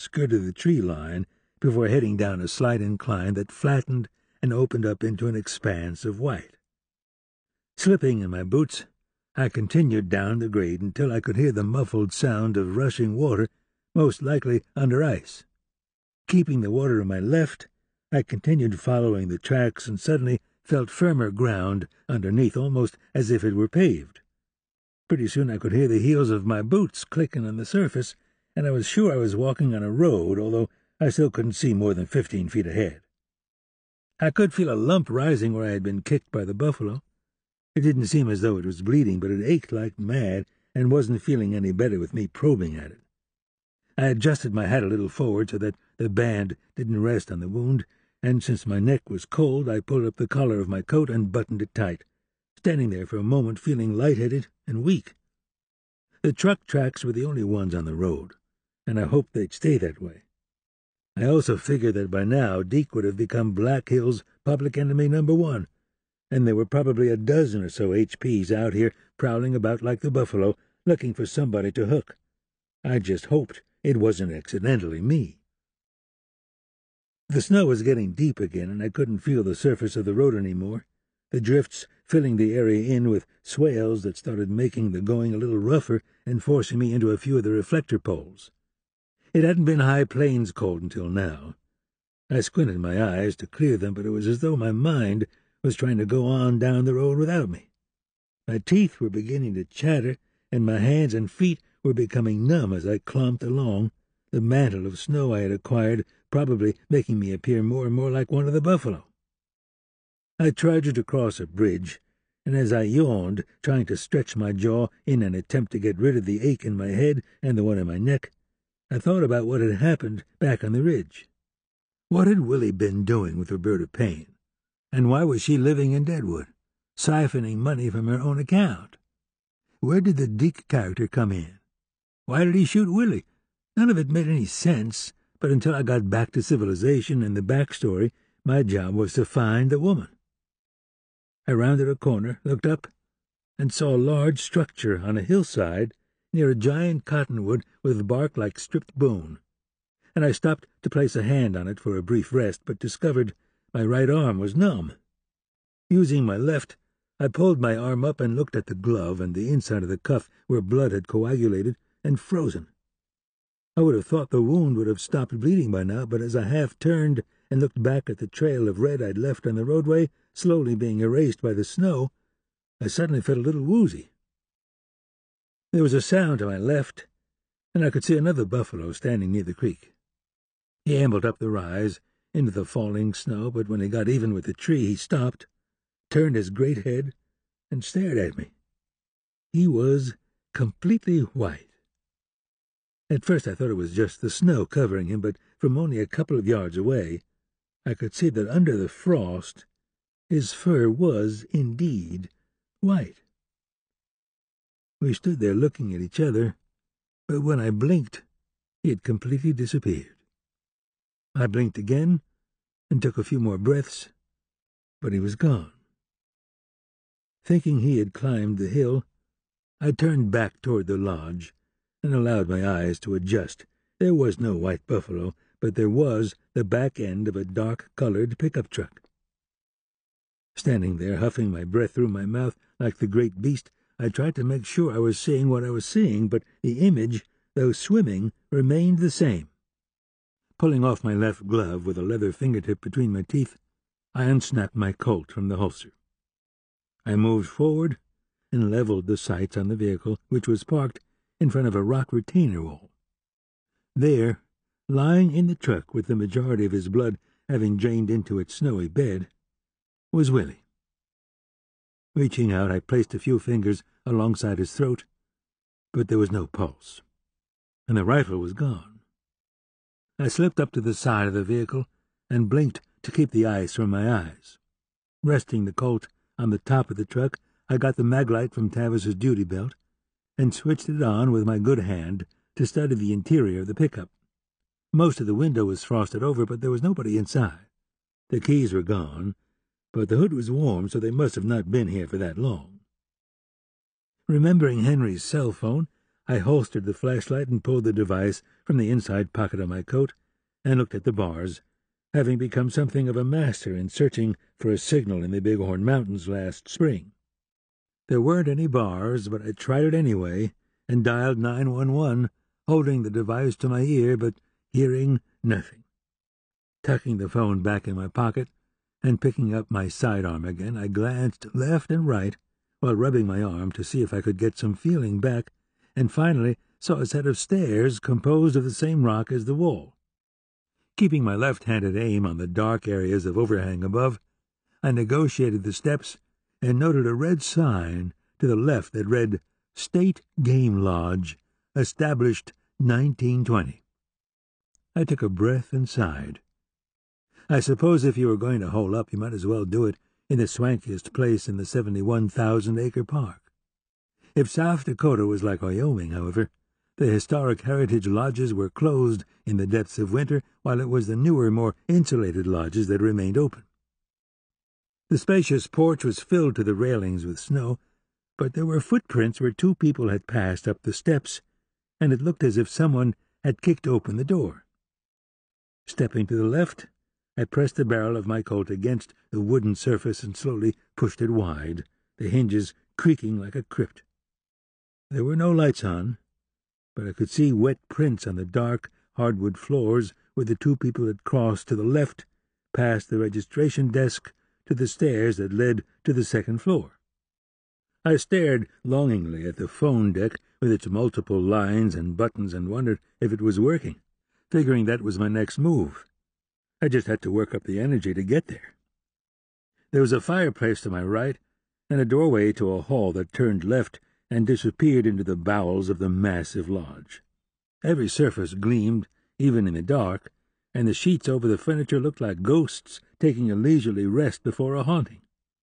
skirted the tree line before heading down a slight incline that flattened and opened up into an expanse of white. Slipping in my boots, I continued down the grade until I could hear the muffled sound of rushing water, most likely under ice. Keeping the water on my left, I continued following the tracks and suddenly felt firmer ground underneath, almost as if it were paved. Pretty soon I could hear the heels of my boots clicking on the surface, and I was sure I was walking on a road, although I still couldn't see more than 15 feet ahead. I could feel a lump rising where I had been kicked by the buffalo. It didn't seem as though it was bleeding, but it ached like mad and wasn't feeling any better with me probing at it. I adjusted my hat a little forward so that the band didn't rest on the wound, and since my neck was cold, I pulled up the collar of my coat and buttoned it tight, standing there for a moment feeling lightheaded and weak. The truck tracks were the only ones on the road, and I hoped they'd stay that way. I also figured that by now Deke would have become Black Hill's public enemy number one, and there were probably a dozen or so HPs out here prowling about like the buffalo, looking for somebody to hook. I just hoped it wasn't accidentally me. The snow was getting deep again, and I couldn't feel the surface of the road any more, the drifts filling the area in with swales that started making the going a little rougher and forcing me into a few of the reflector poles. It hadn't been high plains cold until now. I squinted my eyes to clear them, but it was as though my mind was trying to go on down the road without me. My teeth were beginning to chatter, and my hands and feet were becoming numb as I clomped along, the mantle of snow I had acquired probably making me appear more and more like one of the buffalo. I trudged across a bridge, and as I yawned, trying to stretch my jaw in an attempt to get rid of the ache in my head and the one in my neck, I thought about what had happened back on the ridge. What had Willie been doing with Roberta Payne? And why was she living in Deadwood, siphoning money from her own account? Where did the Deke character come in? Why did he shoot Willie? None of it made any sense, but until I got back to civilization and the backstory, my job was to find the woman. I rounded a corner, looked up, and saw a large structure on a hillside near a giant cottonwood with bark like stripped bone, and I stopped to place a hand on it for a brief rest, but discovered my right arm was numb. Using my left, I pulled my arm up and looked at the glove and the inside of the cuff where blood had coagulated and frozen. I would have thought the wound would have stopped bleeding by now, but as I half-turned and looked back at the trail of red I'd left on the roadway, slowly being erased by the snow, I suddenly felt a little woozy. There was a sound to my left, and I could see another buffalo standing near the creek. He ambled up the rise into the falling snow, but when he got even with the tree, he stopped, turned his great head, and stared at me. He was completely white. At first I thought it was just the snow covering him, but from only a couple of yards away, I could see that under the frost his fur was indeed white. We stood there looking at each other, but when I blinked, he had completely disappeared. I blinked again and took a few more breaths, but he was gone. Thinking he had climbed the hill, I turned back toward the lodge and allowed my eyes to adjust. There was no white buffalo, but there was the back end of a dark-colored pickup truck. Standing there, huffing my breath through my mouth like the great beast, I tried to make sure I was seeing what I was seeing, but the image, though swimming, remained the same. Pulling off my left glove with a leather fingertip between my teeth, I unsnapped my Colt from the holster. I moved forward and leveled the sights on the vehicle, which was parked in front of a rock retainer wall. There, lying in the truck with the majority of his blood having drained into its snowy bed, was Willie. Reaching out, I placed a few fingers alongside his throat, but there was no pulse, and the rifle was gone. I slipped up to the side of the vehicle and blinked to keep the ice from my eyes. Resting the Colt on the top of the truck, I got the maglite from Tavis's duty belt and switched it on with my good hand to study the interior of the pickup. Most of the window was frosted over, but there was nobody inside. The keys were gone, but the hood was warm, so they must have not been here for that long. Remembering Henry's cell phone, I holstered the flashlight and pulled the device from the inside pocket of my coat and looked at the bars, having become something of a master in searching for a signal in the Bighorn Mountains last spring. There weren't any bars, but I tried it anyway and dialed 911, holding the device to my ear but hearing nothing. Tucking the phone back in my pocket and picking up my sidearm again, I glanced left and right while rubbing my arm to see if I could get some feeling back, and finally saw a set of stairs composed of the same rock as the wall. Keeping my left-handed aim on the dark areas of overhang above, I negotiated the steps and noted a red sign to the left that read, State Game Lodge, established 1920. I took a breath and sighed. I suppose if you were going to hole up, you might as well do it in the swankiest place in the 71,000-acre park. If South Dakota was like Wyoming, however, the historic heritage lodges were closed in the depths of winter, while it was the newer, more insulated lodges that remained open. The spacious porch was filled to the railings with snow, but there were footprints where two people had passed up the steps, and it looked as if someone had kicked open the door. Stepping to the left, I pressed the barrel of my Colt against the wooden surface and slowly pushed it wide, the hinges creaking like a crypt. There were no lights on, but I could see wet prints on the dark hardwood floors where the two people had crossed to the left, past the registration desk, to the stairs that led to the second floor. I stared longingly at the phone deck with its multiple lines and buttons and wondered if it was working, figuring that was my next move. I just had to work up the energy to get there. There was a fireplace to my right and a doorway to a hall that turned left and disappeared into the bowels of the massive lodge. Every surface gleamed, even in the dark, and the sheets over the furniture looked like ghosts taking a leisurely rest before a haunting.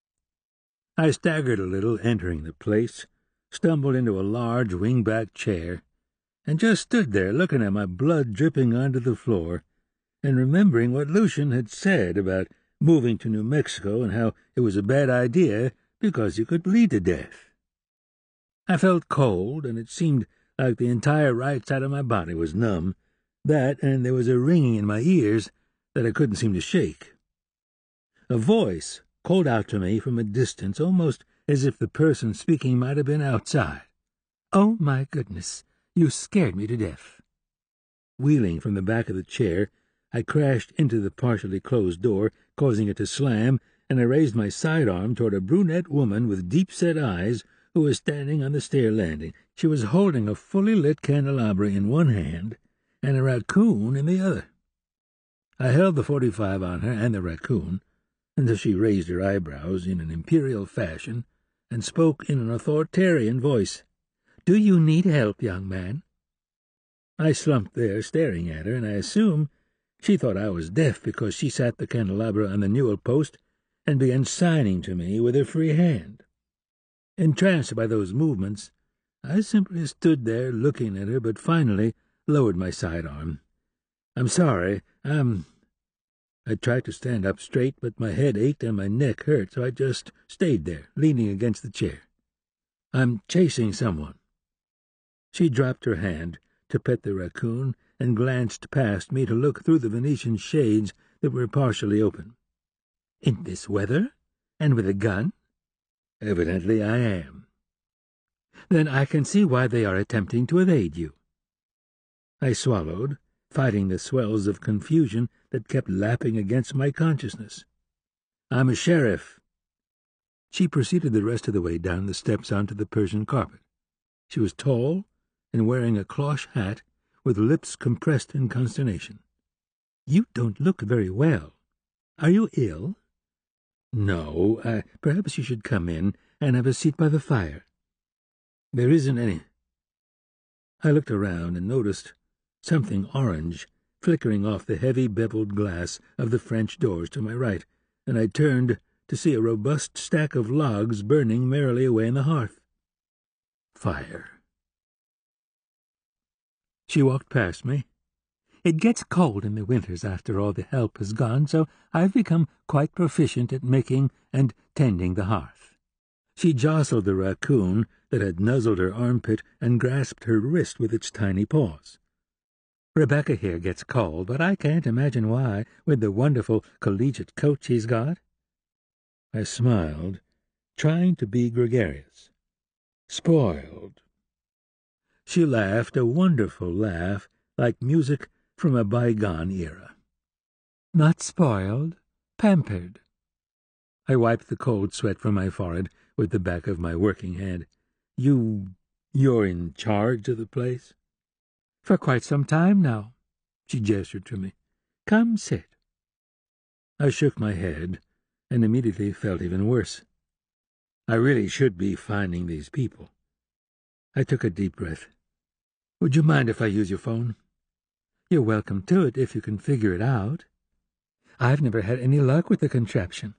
I staggered a little entering the place, stumbled into a large wing-back chair, and just stood there looking at my blood dripping onto the floor and remembering what Lucian had said about moving to New Mexico and how it was a bad idea because you could bleed to death. I felt cold, and it seemed like the entire right side of my body was numb, that and there was a ringing in my ears that I couldn't seem to shake. A voice called out to me from a distance, almost as if the person speaking might have been outside. "Oh, my goodness, you scared me to death." Wheeling from the back of the chair, I crashed into the partially closed door, causing it to slam, and I raised my sidearm toward a brunette woman with deep-set eyes who was standing on the stair landing. She was holding a fully lit candelabra in one hand and a raccoon in the other. I held the .45 on her and the raccoon until she raised her eyebrows in an imperial fashion and spoke in an authoritarian voice. "Do you need help, young man?" I slumped there staring at her, and I assume she thought I was deaf because she sat the candelabra on the newel post and began signing to me with her free hand. Entranced by those movements, I simply stood there looking at her, but finally lowered my sidearm. "I'm sorry, I tried to stand up straight, but my head ached and my neck hurt, so I just stayed there, leaning against the chair. "I'm chasing someone." She dropped her hand to pet the raccoon and glanced past me to look through the Venetian shades that were partially open. "In this weather? And with a gun?" "Evidently I am." "Then I can see why they are attempting to evade you." I swallowed, fighting the swells of confusion that kept lapping against my consciousness. "I'm a sheriff." She proceeded the rest of the way down the steps onto the Persian carpet. She was tall and wearing a cloche hat with lips compressed in consternation. "You don't look very well. Are you ill?" "No. Perhaps you should come in and have a seat by the fire." "There isn't any." I looked around and noticed something orange flickering off the heavy beveled glass of the French doors to my right, and I turned to see a robust stack of logs burning merrily away on the hearth. Fire. She walked past me. "It gets cold in the winters after all the help has gone, so I've become quite proficient at making and tending the hearth." She jostled the raccoon that had nuzzled her armpit and grasped her wrist with its tiny paws. Rebecca here gets called, but I can't imagine why, with the wonderful collegiate coat she's got. I smiled, trying to be gregarious. Spoiled. She laughed a wonderful laugh, like music from a bygone era. Not spoiled, pampered. I wiped the cold sweat from my forehead with the back of my working hand. You're in charge of the place? For quite some time now, she gestured to me. Come sit. I shook my head and immediately felt even worse. I really should be finding these people. I took a deep breath. Would you mind if I use your phone? You're welcome to it if you can figure it out. I've never had any luck with the contraption.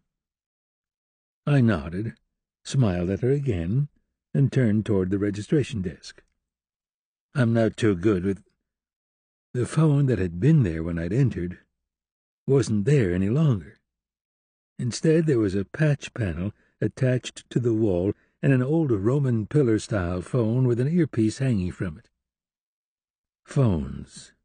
I nodded, smiled at her again, and turned toward the registration desk. I'm not too good with... The phone that had been there when I'd entered wasn't there any longer. Instead, there was a patch panel attached to the wall and an old Roman pillar-style phone with an earpiece hanging from it. Phones.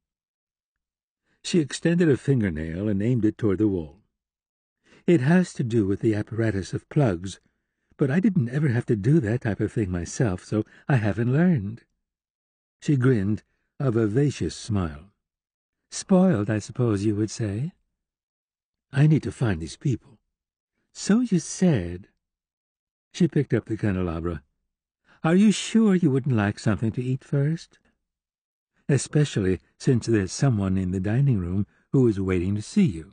She extended a fingernail and aimed it toward the wall. It has to do with the apparatus of plugs, but I didn't ever have to do that type of thing myself, so I haven't learned. She grinned, a vivacious smile. Spoiled, I suppose you would say. I need to find these people. So you said. She picked up the candelabra. Are you sure you wouldn't like something to eat first? Especially since there's someone in the dining room who is waiting to see you.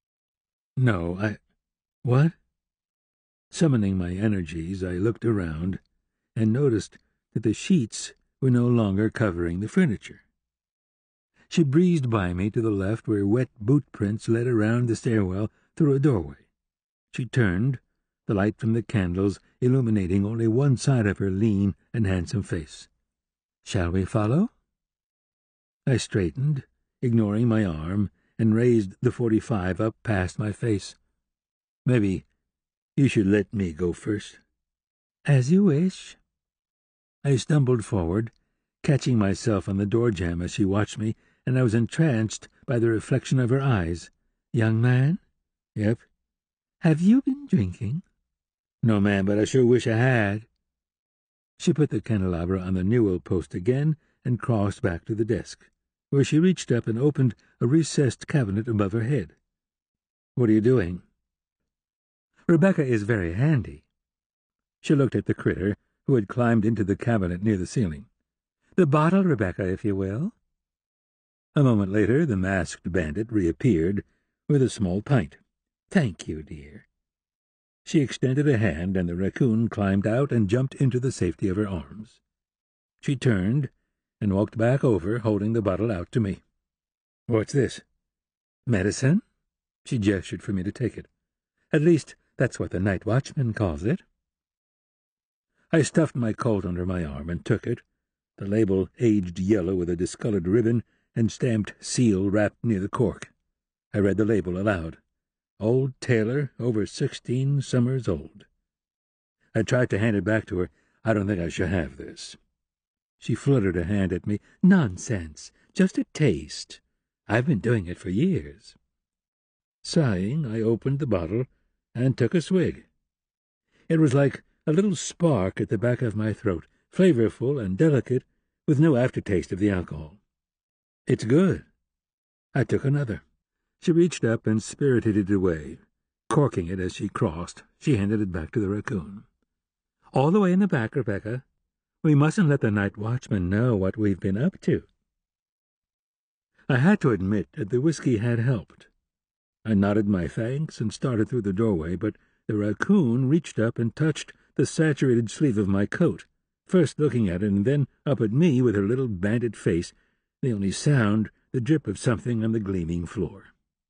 No, What? Summoning my energies, I looked around and noticed that the sheets were no longer covering the furniture. She breezed by me to the left where wet boot prints led around the stairwell through a doorway. She turned, the light from the candles illuminating only one side of her lean and handsome face. Shall we follow? I straightened, ignoring my arm, and raised the .45 up past my face. Maybe you should let me go first. As you wish. I stumbled forward, catching myself on the door jamb as she watched me, and I was entranced by the reflection of her eyes. Young man? Yep. Have you been drinking? No, ma'am, but I sure wish I had. She put the candelabra on the newel post again and crossed back to the desk, where she reached up and opened a recessed cabinet above her head. What are you doing? Rebecca is very handy. She looked at the critter, who had climbed into the cabinet near the ceiling. The bottle, Rebecca, if you will. A moment later, the masked bandit reappeared with a small pint. Thank you, dear. She extended a hand, and the raccoon climbed out and jumped into the safety of her arms. She turned and walked back over, holding the bottle out to me. What's this? Medicine? She gestured for me to take it. At least, that's what the night watchman calls it. I stuffed my coat under my arm and took it, the label aged yellow with a discolored ribbon and stamped seal wrapped near the cork. I read the label aloud. Old Taylor, over 16 summers old. I tried to hand it back to her. I don't think I shall have this. She fluttered a hand at me. Nonsense. Just a taste. I've been doing it for years. Sighing, I opened the bottle and took a swig. It was like a little spark at the back of my throat, flavorful and delicate, with no aftertaste of the alcohol. It's good. I took another. She reached up and spirited it away. Corking it as she crossed, she handed it back to the raccoon. All the way in the back, Rebecca. We mustn't let the night watchman know what we've been up to. I had to admit that the whiskey had helped. I nodded my thanks and started through the doorway, but the raccoon reached up and touched the saturated sleeve of my coat, first looking at it and then up at me with her little bandit face, the only sound the drip of something on the gleaming floor.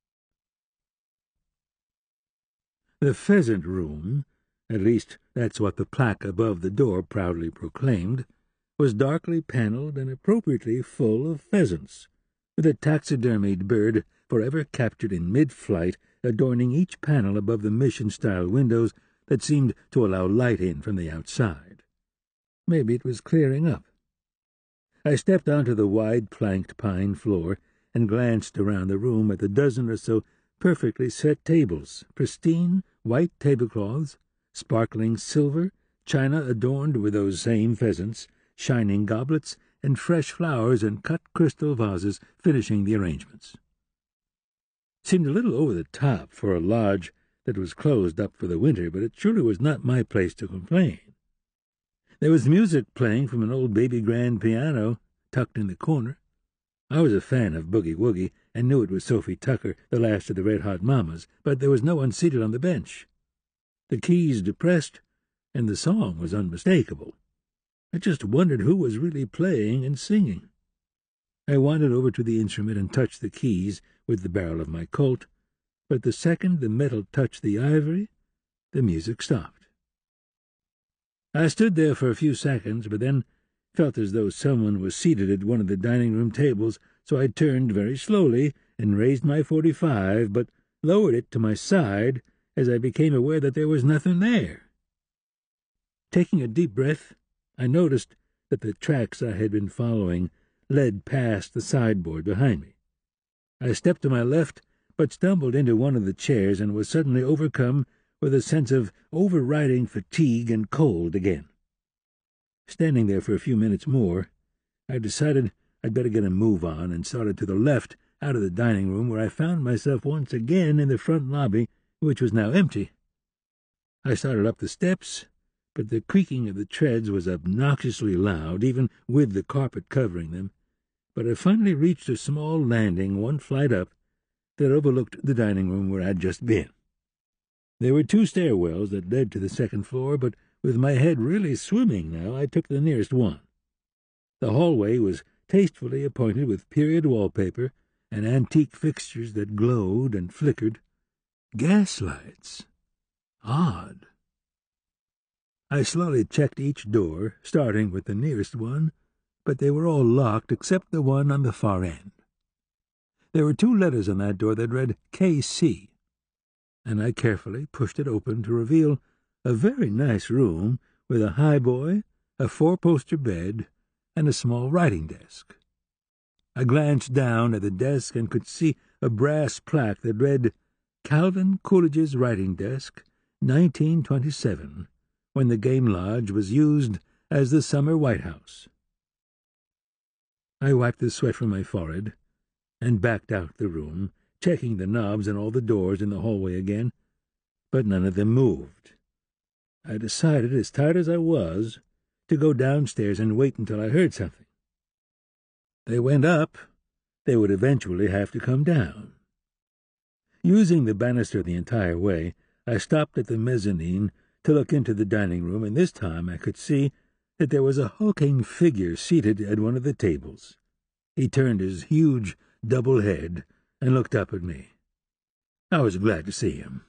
The pheasant room, at least that's what the plaque above the door proudly proclaimed, was darkly panelled and appropriately full of pheasants, with a taxidermied bird forever captured in mid-flight adorning each panel above the mission-style windows that seemed to allow light in from the outside. Maybe it was clearing up. I stepped onto the wide planked pine floor and glanced around the room at the dozen or so perfectly set tables, pristine white tablecloths, sparkling silver, china adorned with those same pheasants, shining goblets, and fresh flowers in cut crystal vases finishing the arrangements. Seemed a little over the top for a lodge that was closed up for the winter, but it surely was not my place to complain. There was music playing from an old baby grand piano tucked in the corner. I was a fan of Boogie Woogie and knew it was Sophie Tucker, the last of the Red Hot Mamas, but there was no one seated on the bench. The keys depressed, and the song was unmistakable. I just wondered who was really playing and singing. I wandered over to the instrument and touched the keys with the barrel of my Colt, but the second the metal touched the ivory, the music stopped. I stood there for a few seconds, but then felt as though someone was seated at one of the dining-room tables, so I turned very slowly and raised my .45, but lowered it to my side as I became aware that there was nothing there. Taking a deep breath, I noticed that the tracks I had been following led past the sideboard behind me. I stepped to my left, but stumbled into one of the chairs and was suddenly overcome with a sense of overriding fatigue and cold again. Standing there for a few minutes more, I decided I'd better get a move on and started to the left out of the dining room, where I found myself once again in the front lobby, which was now empty. I started up the steps, but the creaking of the treads was obnoxiously loud, even with the carpet covering them. But I finally reached a small landing one flight up that overlooked the dining room where I'd just been. There were 2 stairwells that led to the second floor, but with my head really swimming now, I took the nearest one. The hallway was tastefully appointed with period wallpaper and antique fixtures that glowed and flickered. Gaslights. Odd. I slowly checked each door, starting with the nearest one, but they were all locked except the one on the far end. There were 2 letters on that door that read K.C., and I carefully pushed it open to reveal a very nice room with a highboy, a 4-poster bed, and a small writing desk. I glanced down at the desk and could see a brass plaque that read, Calvin Coolidge's Writing Desk, 1927, when the game lodge was used as the summer White House. I wiped the sweat from my forehead and backed out the room, checking the knobs on all the doors in the hallway again, but none of them moved. I decided, as tired as I was, to go downstairs and wait until I heard something. They went up, they would eventually have to come down. Using the banister the entire way, I stopped at the mezzanine to look into the dining room, and this time I could see that there was a hulking figure seated at one of the tables. He turned his huge double head and looked up at me. I was glad to see him.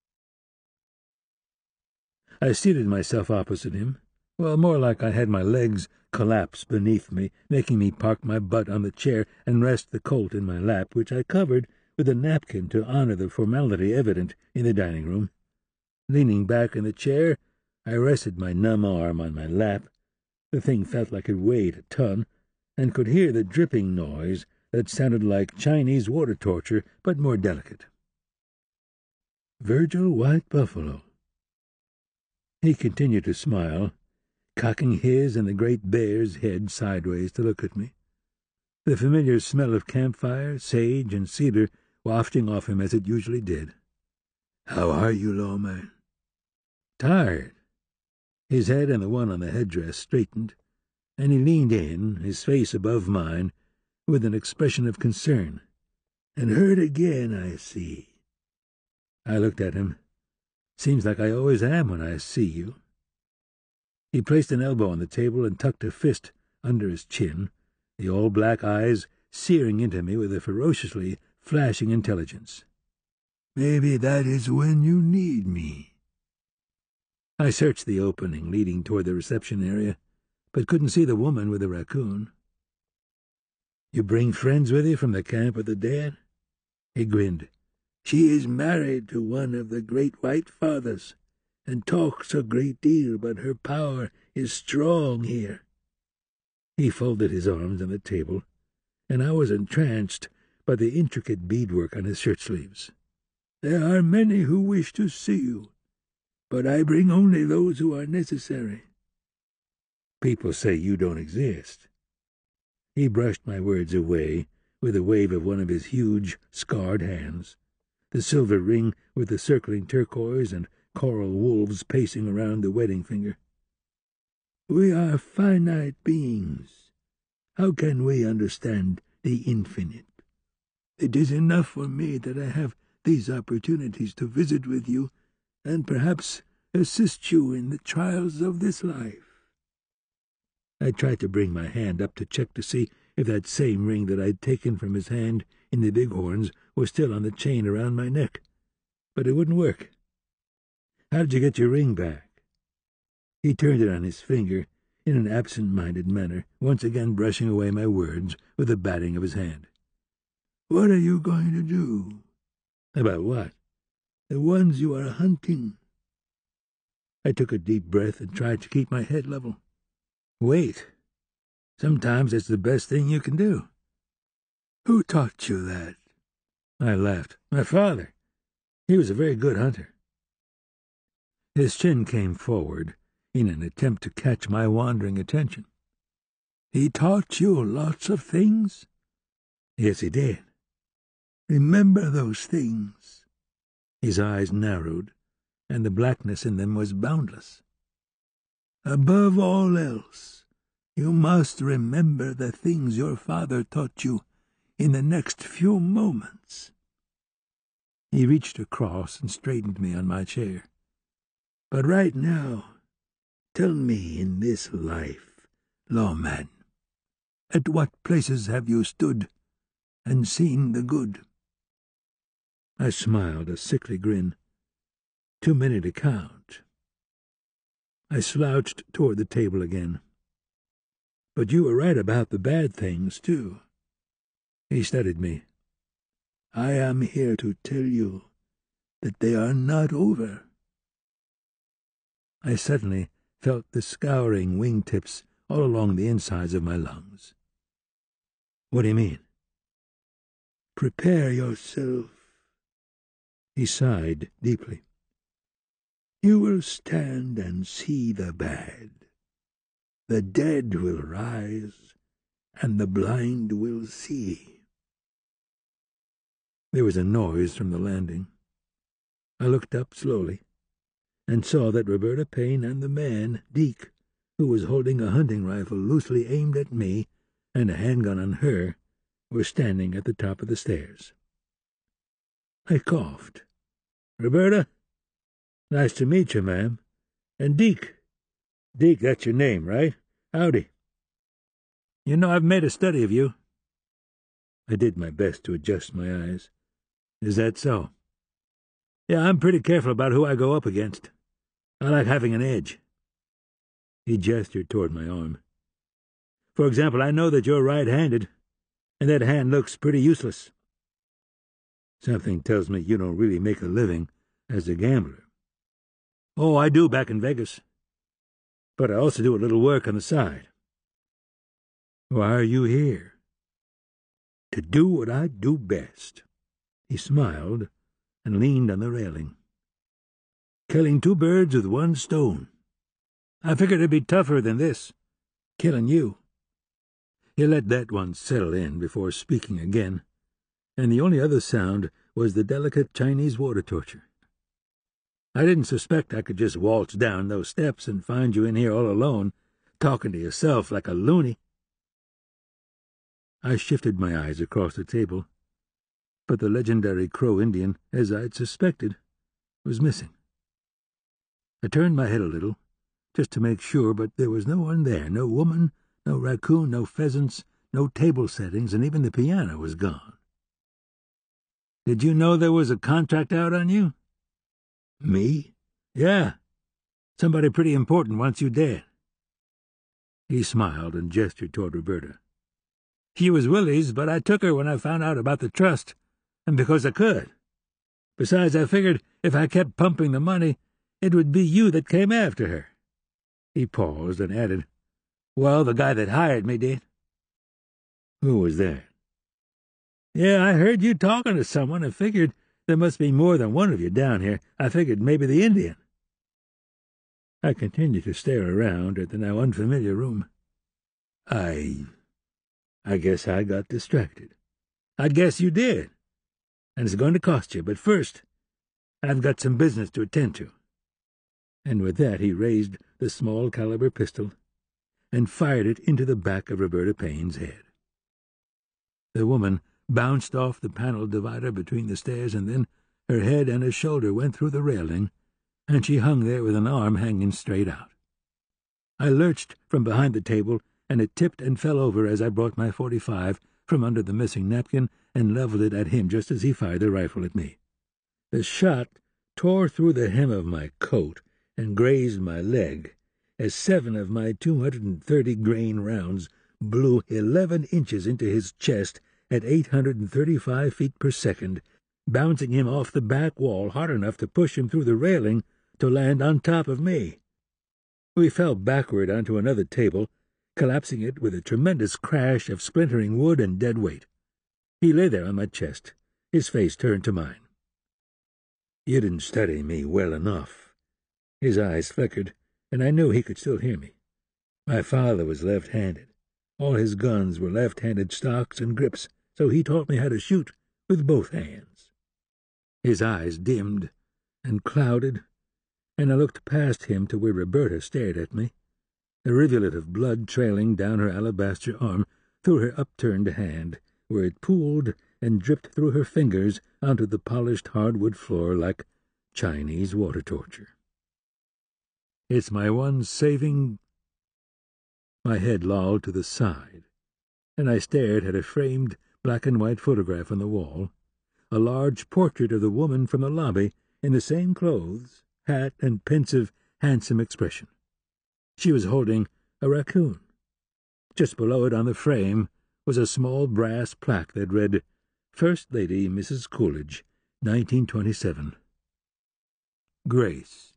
I seated myself opposite him, well, more like I had my legs collapse beneath me, making me park my butt on the chair and rest the Colt in my lap, which I covered with a napkin to honor the formality evident in the dining room. Leaning back in the chair, I rested my numb arm on my lap. The thing felt like it weighed a ton, and could hear the dripping noise that sounded like Chinese water torture, but more delicate. Virgil White Buffalo. He continued to smile, cocking his and the great bear's head sideways to look at me. The familiar smell of campfire, sage, and cedar wafting off him as it usually did. "How are you, lawman?" "Tired." His head and the one on the headdress straightened, and he leaned in, his face above mine, with an expression of concern. "And hurt again, I see." I looked at him. "Seems like I always am when I see you." He placed an elbow on the table and tucked a fist under his chin, the all-black eyes searing into me with a ferociously flashing intelligence. "Maybe that is when you need me." I searched the opening leading toward the reception area, but couldn't see the woman with the raccoon. "You bring friends with you from the camp of the dead?" He grinned. "She is married to one of the great white fathers, and talks a great deal, but her power is strong here." He folded his arms on the table, and I was entranced by the intricate beadwork on his shirt-sleeves. "There are many who wish to see you, but I bring only those who are necessary." "People say you don't exist." He brushed my words away with a wave of one of his huge, scarred hands, the silver ring with the circling turquoise and coral wolves pacing around the wedding finger. "We are finite beings. How can we understand the infinite? It is enough for me that I have these opportunities to visit with you and perhaps assist you in the trials of this life." I tried to bring my hand up to check to see if that same ring that I'd taken from his hand in the bighorns was still on the chain around my neck, but it wouldn't work. "How did you get your ring back?" He turned it on his finger in an absent-minded manner, once again brushing away my words with the batting of his hand. "What are you going to do?" "About what?" "The ones you are hunting." I took a deep breath and tried to keep my head level. "Wait. Sometimes it's the best thing you can do." "Who taught you that?" I laughed. "My father. He was a very good hunter." His chin came forward in an attempt to catch my wandering attention. "He taught you lots of things?" "Yes, he did." "Remember those things." His eyes narrowed, and the blackness in them was boundless. "Above all else, you must remember the things your father taught you in the next few moments." He reached across and straightened me on my chair. "But right now, tell me, in this life, lawman, at what places have you stood and seen the good?" I smiled a sickly grin. "Too many to count." I slouched toward the table again. "But you were right about the bad things, too." He studied me. "I am here to tell you that they are not over." I suddenly felt the scouring wing-tips all along the insides of my lungs. "What do you mean?" "Prepare yourself." He sighed deeply. "You will stand and see the bad. The dead will rise, and the blind will see." There was a noise from the landing. I looked up slowly, and saw that Roberta Payne and the man, Deke, who was holding a hunting rifle loosely aimed at me and a handgun on her, were standing at the top of the stairs. I coughed. "Roberta? Nice to meet you, ma'am. And Deke. Deke, that's your name, right? Howdy. You know, I've made a study of you." I did my best to adjust my eyes. "Is that so?" "Yeah, I'm pretty careful about who I go up against. I like having an edge." He gestured toward my arm. "For example, I know that you're right-handed, and that hand looks pretty useless." "Something tells me you don't really make a living as a gambler." "Oh, I do back in Vegas. But I also do a little work on the side." "Why are you here?" "To do what I do best." He smiled and leaned on the railing. "Killing two birds with one stone. I figured it'd be tougher than this, killing you." He let that one settle in before speaking again, and the only other sound was the delicate Chinese water torture. "I didn't suspect I could just waltz down those steps and find you in here all alone, talking to yourself like a loony." I shifted my eyes across the table, but the legendary Crow Indian, as I'd suspected, was missing. I turned my head a little, just to make sure, but there was no one there, no woman, no raccoon, no pheasants, no table settings, and even the piano was gone. "Did you know there was a contract out on you?" "Me?" "Yeah. Somebody pretty important wants you dead." He smiled and gestured toward Roberta. "She was Willie's, but I took her when I found out about the trust, and because I could. Besides, I figured if I kept pumping the money, it would be you that came after her." He paused and added, "Well, the guy that hired me did." "Who was that?" "Yeah, I heard you talking to someone and figured there must be more than one of you down here. I figured maybe the Indian." I continued to stare around at the now unfamiliar room. I guess I got distracted." "I guess you did. And it's going to cost you, but first, I've got some business to attend to." And with that he raised the small-caliber pistol and fired it into the back of Roberta Payne's head. The woman bounced off the panel divider between the stairs, and then her head and a shoulder went through the railing, and she hung there with an arm hanging straight out. I lurched from behind the table, and it tipped and fell over as I brought my .45 from under the missing napkin and leveled it at him just as he fired the rifle at me. The shot tore through the hem of my coat and grazed my leg, as 7 of my 230-grain rounds blew 11 inches into his chest at 835 feet per second, bouncing him off the back wall hard enough to push him through the railing to land on top of me. We fell backward onto another table, collapsing it with a tremendous crash of splintering wood and dead weight. He lay there on my chest, his face turned to mine. "You didn't study me well enough." His eyes flickered, and I knew he could still hear me. "My father was left-handed. All his guns were left-handed stocks and grips, so he taught me how to shoot with both hands." His eyes dimmed and clouded, and I looked past him to where Roberta stared at me, a rivulet of blood trailing down her alabaster arm through her upturned hand, where it pooled and dripped through her fingers onto the polished hardwood floor like Chinese water torture. "It's my one saving—" My head lolled to the side, and I stared at a framed black-and-white photograph on the wall, a large portrait of the woman from the lobby in the same clothes, hat, and pensive, handsome expression. She was holding a raccoon. Just below it on the frame was a small brass plaque that read, "First Lady Mrs. Coolidge, 1927. Grace."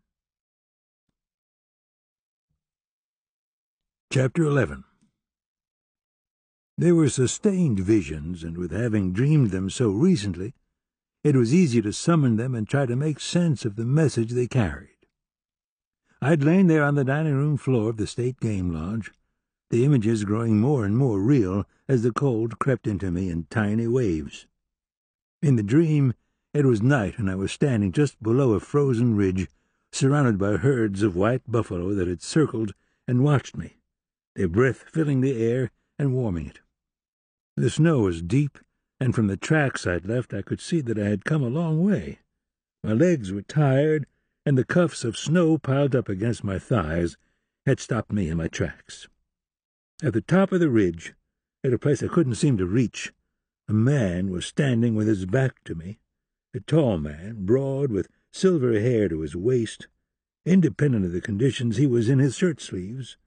Chapter 11. They were sustained visions, and with having dreamed them so recently, it was easy to summon them and try to make sense of the message they carried. I'd lain there on the dining-room floor of the State Game Lodge, the images growing more and more real as the cold crept into me in tiny waves. In the dream, it was night, and I was standing just below a frozen ridge, surrounded by herds of white buffalo that had circled and watched me, their breath filling the air and warming it. The snow was deep, and from the tracks I'd left I could see that I had come a long way. My legs were tired, and the cuffs of snow piled up against my thighs had stopped me in my tracks. At the top of the ridge, at a place I couldn't seem to reach, a man was standing with his back to me, a tall man, broad, with silver hair to his waist. Independent of the conditions, he was in his shirt-sleeves,